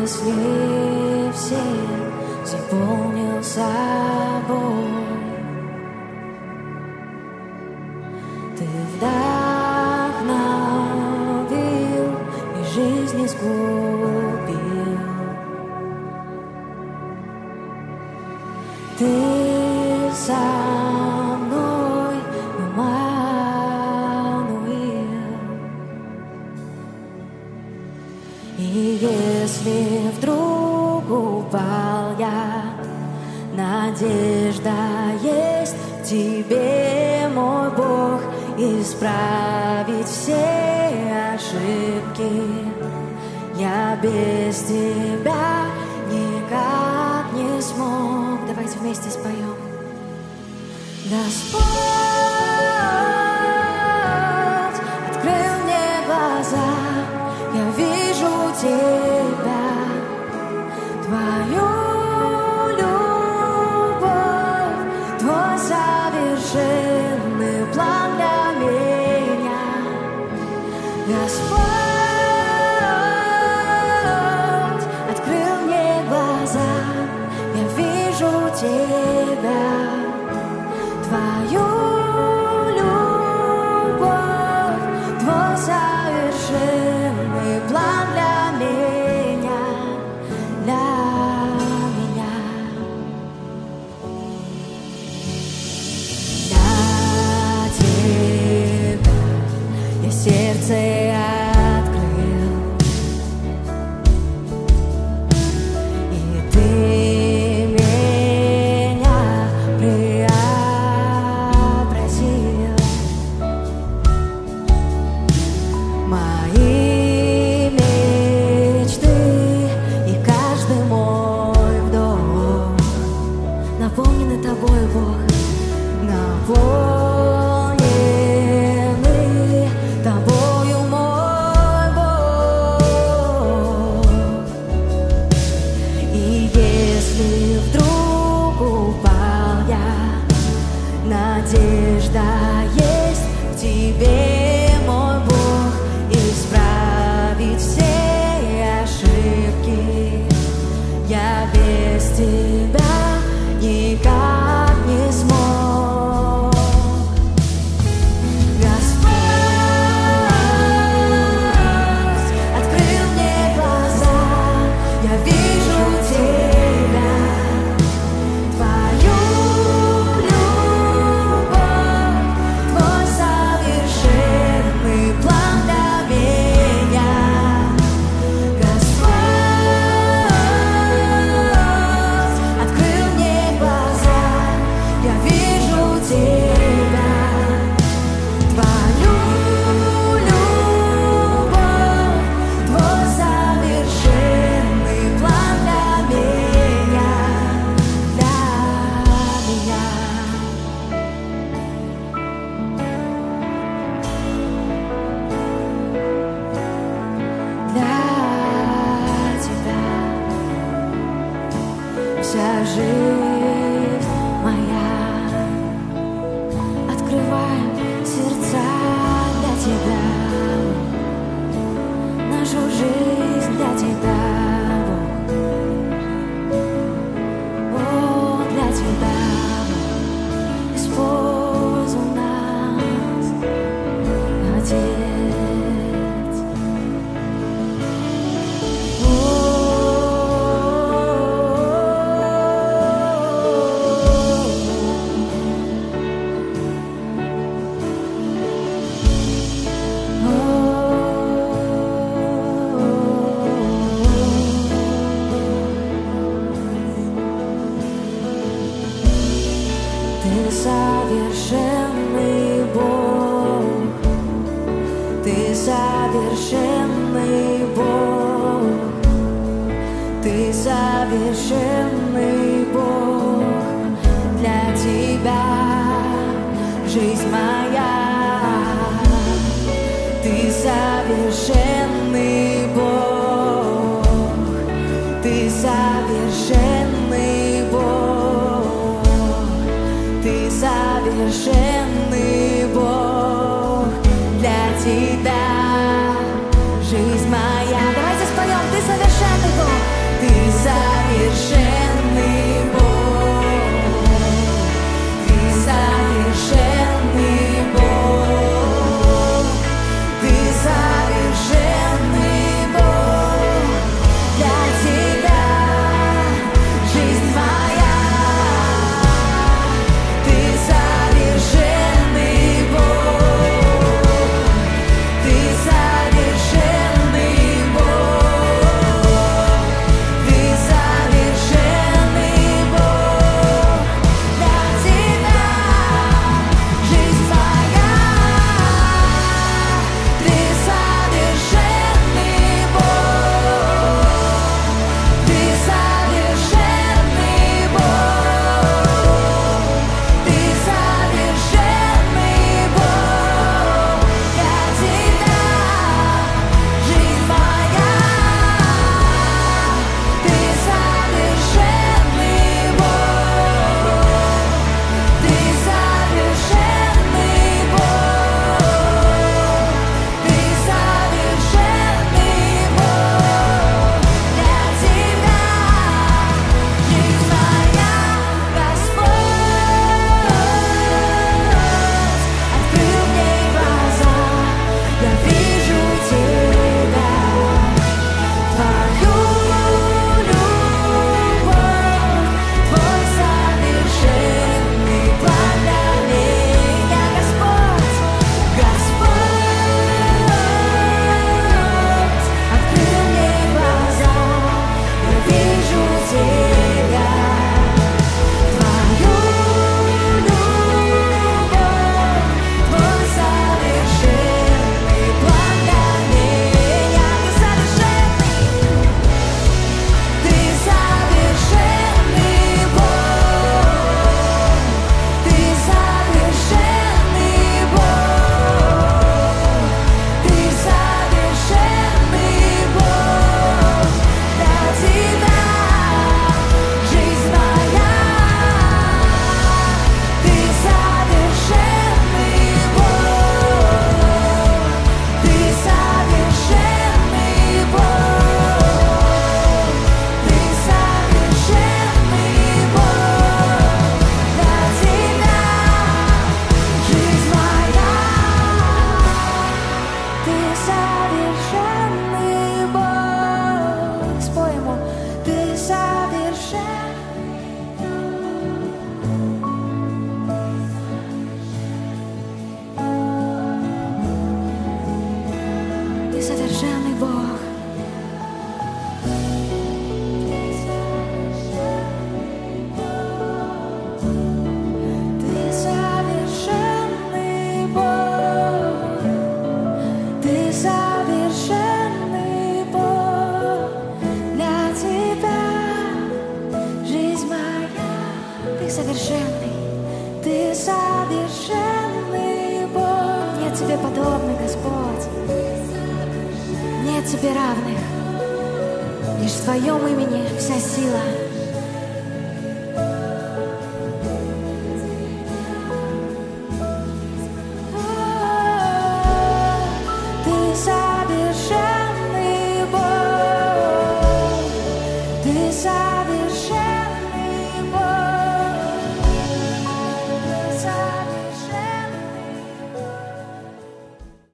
если все заполнил собой, ты вдохновил и жизнь искупил. Ты со мной, Иммануил. И если вдруг упал я, надежда есть в тебе, мой Бог, исправить все ошибки. Я без тебя никак не смог. Давайте вместе споем. Господь открыл мне глаза, я вижу тебя, твою любовь, твой совершенный план для меня. Господь открыл мне глаза, я вижу тебя, твою любовь, твой совершенный план для меня, для меня. Для тебя я сердце открыл, и ты меня преобразил. Мои мечты и каждый мой вдох наполнены тобой, Бог, наполнены тобою, мой Бог. И если вдруг упал я, надежда есть в тебе, мой Бог, исправить все ошибки. Я без тебя никак не смог. Господь открыл мне глаза, я вижу тебя, твою любовь, твой совершенный план для меня. Господь открыл мне глаза, я вижу тебя, твою любовь, твой совершенный план для меня, для меня. Для тебя вся жизнь моя. Открываем сердца для тебя, нашу жизнь для тебя, Бог. О, для тебя, Бог. Используй нас, Отец. Ты совершенный Бог, ты совершенный Бог, ты совершенный Бог. Для тебя жизнь моя. Ты совершенный Бог, ты совершенный Бог, ты совершенный Бог. Для тебя жизнь моя. Давайте споем, ты совершенный Бог. Ты совершенный Бог, Ты совершенный Бог, Ты совершенный Бог. Для Тебя жизнь моя. Ты совершенный Бог, Ты совершенный Бог, Ты совершенный Бог. Для Тебя жизнь моя. Ты совершенный Бог, Ты совершенный Бог, Ты совершенный Бог. Для Тебя жизнь моя. Ты совершенный Бог, Ты совершенный Бог, Ты совершенный Бог. Для Тебя жизнь моя. Господь, открыл мне глаза, я вижу Тебя, Твою любовь, Твой совершенный план для меня. Господь, открыл мне глаза, я вижу Тебя, Твою любовь, Твой совершенный план для меня. Ты совершенный Бог, Ты совершенный Бог, Ты совершенный Бог. Для Тебя жизнь моя. Ты совершенный Бог, Ты совершенный Бог, Ты совершенный Бог. Для Тебя жизнь моя. Ты совершенный Бог. Спой ему. Ты совершенный, Ты совершенный Бог. Ты совершенный Бог, Ты совершенный Бог. Для Тебя жизнь моя. Ты совершенный, Ты совершенный Бог. Нет тебе подобных, Господь, нет тебе равных. Лишь в Твоем имени вся сила.